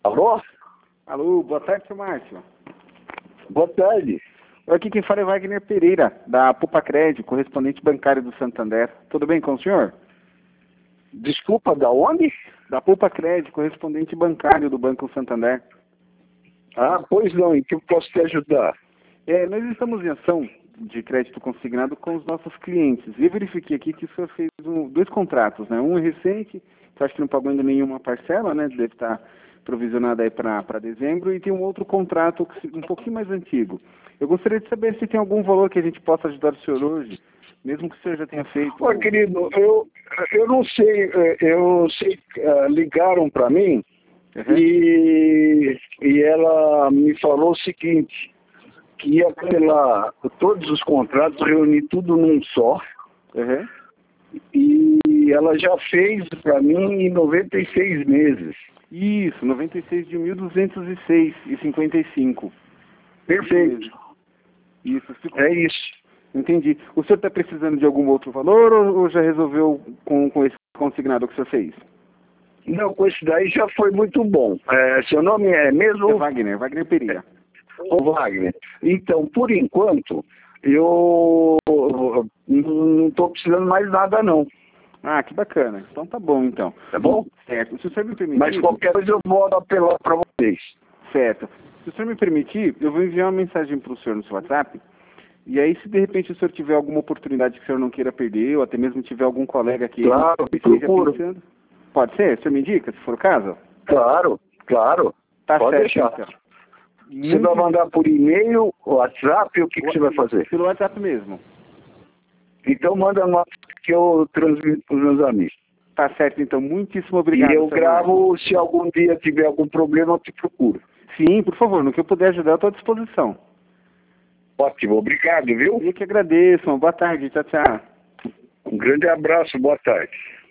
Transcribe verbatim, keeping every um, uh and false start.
Alô? Alô, boa tarde, seu Márcio. Boa tarde. Aqui quem fala é Wagner Pereira, da Pupacred, correspondente bancário do Santander. Tudo bem com o senhor? Desculpa, da onde? Da Pupacred, correspondente bancário do Banco Santander. Ah, pois não, em que eu posso te ajudar? É, nós estamos em ação de crédito consignado com os nossos clientes. E eu verifiquei aqui que o senhor fez um, dois contratos, né? Um é recente, que eu acho que não pagou ainda nenhuma parcela, né? Deve estar provisionado aí para dezembro, e tem um outro contrato um pouquinho mais antigo. Eu gostaria de saber se tem algum valor que a gente possa ajudar o senhor hoje, mesmo que o senhor já tenha feito... Ô, querido, eu, eu não sei, eu sei, uh, ligaram para mim, uhum. e, e ela me falou o seguinte, que ia cancelar todos os contratos, reunir tudo num só, uhum. E ela já fez para mim em noventa e seis meses. Isso, noventa e seis de mil duzentos e seis e cinquenta e cinco. Perfeito. Isso. Fico... É isso. Entendi. O senhor está precisando de algum outro valor ou, ou já resolveu com, com esse consignado que o senhor fez? Não, com esse daí já foi muito bom. É, seu nome é mesmo? É Wagner, Wagner Pereira. Ô, Wagner. Então, por enquanto, eu não estou precisando mais nada, não. Ah, que bacana. Então tá bom, então. Tá bom? Certo. Se o senhor me permitir... Mas qualquer coisa eu vou apelar para vocês. Certo. Se o senhor me permitir, eu vou enviar uma mensagem para o senhor no seu WhatsApp. E aí, se de repente o senhor tiver alguma oportunidade que o senhor não queira perder, ou até mesmo tiver algum colega que claro, esteja pensando... Pode ser? O senhor me indica, se for o caso? Claro, claro. Tá Pode certo, deixar. Então. Você Muito... vai mandar por e-mail, WhatsApp, o que, que você vai fazer? Pelo WhatsApp mesmo. Então manda nota que eu transmito para os meus amigos. Tá certo, então. Muitíssimo obrigado. E eu gravo, Marcos. Se algum dia tiver algum problema, eu te procuro. Sim, por favor. No que eu puder ajudar, eu estou à disposição. Ótimo, obrigado, viu? Eu que agradeço. Boa tarde. Tchau, tchau. Um grande abraço, boa tarde.